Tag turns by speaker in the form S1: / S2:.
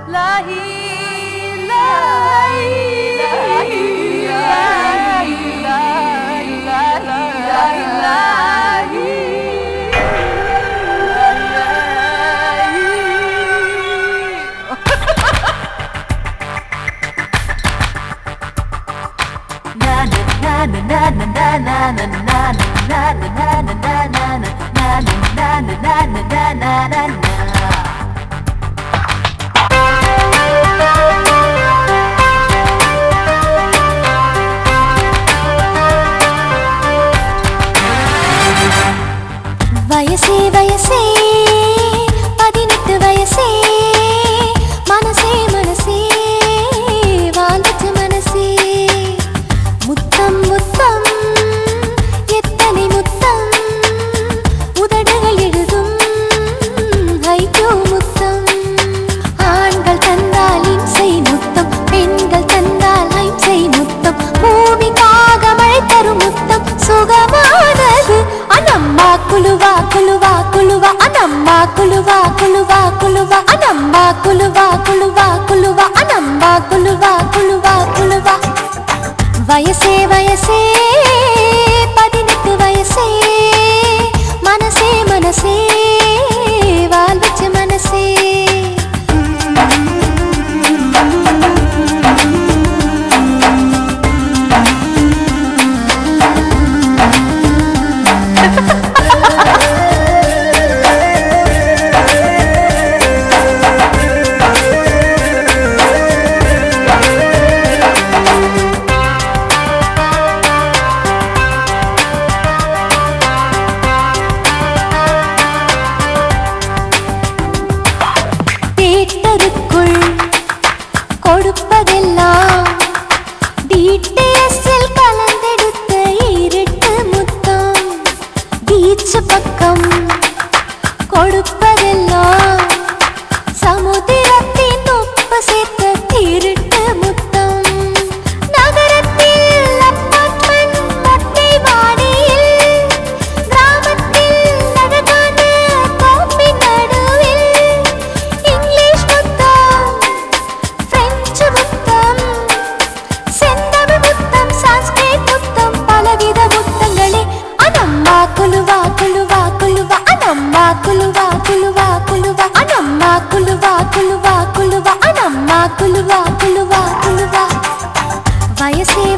S1: வயசே வயசே 18 வயசே மனசே மனசே வாழ்ந்துச்சு மனசே முத்தம் முத்தம் எத்தனை முத்தம் உதடுகள் எழுதும் ஐயோ முத்தம் ஆண்கள் தந்தால் இம்சை முத்தம் பெண்கள் தந்தால் ஐம்சை முத்தம் பூமிக்காக மழை தரும் முத்தம் சுகமானது அனம்மா குலுவா குலுவா குலுவா அனம்மா குலுவா குலுவா குலுவா அனம்மா குலுவா குலுவா குலுவா அனம்மா குலுவா குலுவா குலுவா வயசே வயசே 18 வயசே மனசே மனசே வாழ்ந்துச்சு மனசே தேட்டருக்குள் கொடுப்பதெல்லாம் டிடிஎஸ்ஸில் கலந்தெடுத்த இருட்டு முத்தம் பீச் பக்கம் கொடுப்பதெல்லாம் சமுத்திரத்தின் உப்பு சேர்த்த திருட்டு முத்தம் நகரத்தில் அப்பார்ட்மெண்ட் மொட்டை மாடியில் கிராமத்தில் அழகான தோப்பின் நடுவில் இங்கிலீஷ் முத்தம் பிரெஞ்சு முத்தம் செந்தமிழ் முத்தம் சான்ஸ்கிரிட் முத்தம் பலவித முத்தங்களே அனம்மா குலுவா குலுவா குலுவா அனம்மா குலுவா குலுவா குலுவா அனம்மா குலுவா குலுவா குலுவா அனம்மா குலுவா குலுவா குலுவா வயசே